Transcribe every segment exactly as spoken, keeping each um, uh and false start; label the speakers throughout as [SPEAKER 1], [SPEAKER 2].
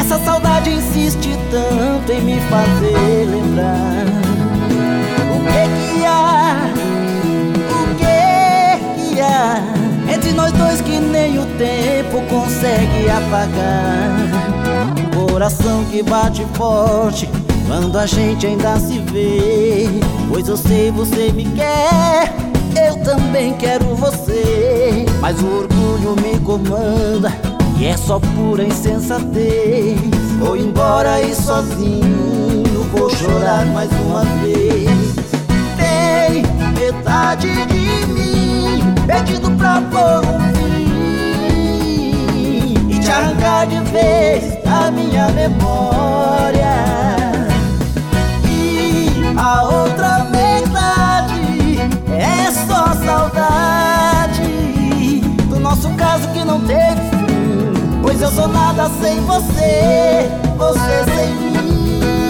[SPEAKER 1] Essa saudade insiste tanto em me fazer lembrar. O que que há, o que que há entre nós dois que nem o tempo consegue apagar? Um coração que bate forte quando a gente ainda se vê. Pois eu sei, você me quer, eu também quero você. Mas o orgulho me comanda e é só pura insensatez. Vou embora e sozinho vou chorar mais uma vez. Tem metade de mim pedindo pra pôr um fim e te arrancar de vez da minha memória. E a outra metade é só saudade do nosso caso que não teve fim. Pois eu sou nada sem você, você sem mim.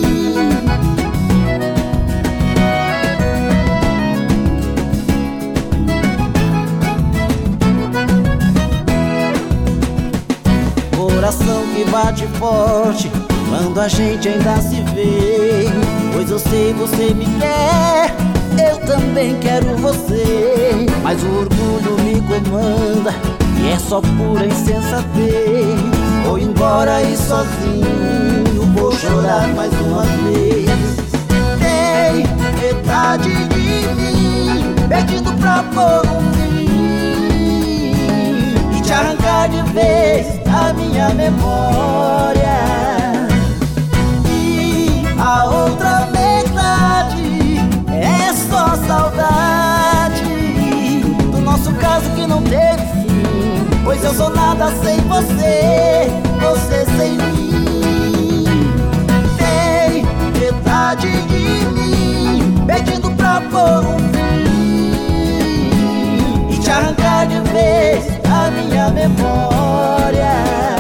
[SPEAKER 1] Coração que bate forte quando a gente ainda se vê. Pois eu sei, você me quer, eu também quero você. Mas o orgulho me comanda e é só pura insensatez. Vou embora e sozinho vou chorar mais uma vez. Tem metade de mim pedindo pra pôr um fim e te arrancar de vez da minha memória. E a outra metade é só saudade do nosso caso que não teve fim. Pois eu sou nada sem você, você sem mim. Tem metade de mim pedindo pra pôr um fim e te arrancar de vez da minha memória.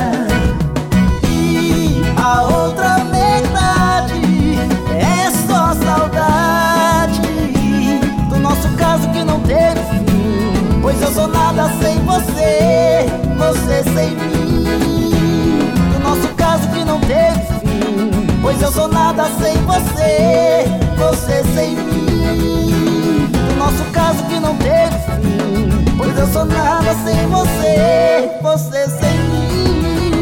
[SPEAKER 1] E a outra metade é só saudade do nosso caso que não teve fim. Pois eu sou nada sem você, você sem mim. Do nosso caso que não teve fim. Pois eu sou nada sem você, você sem mim. Do nosso caso que não teve fim. Pois eu sou nada sem você, você sem mim.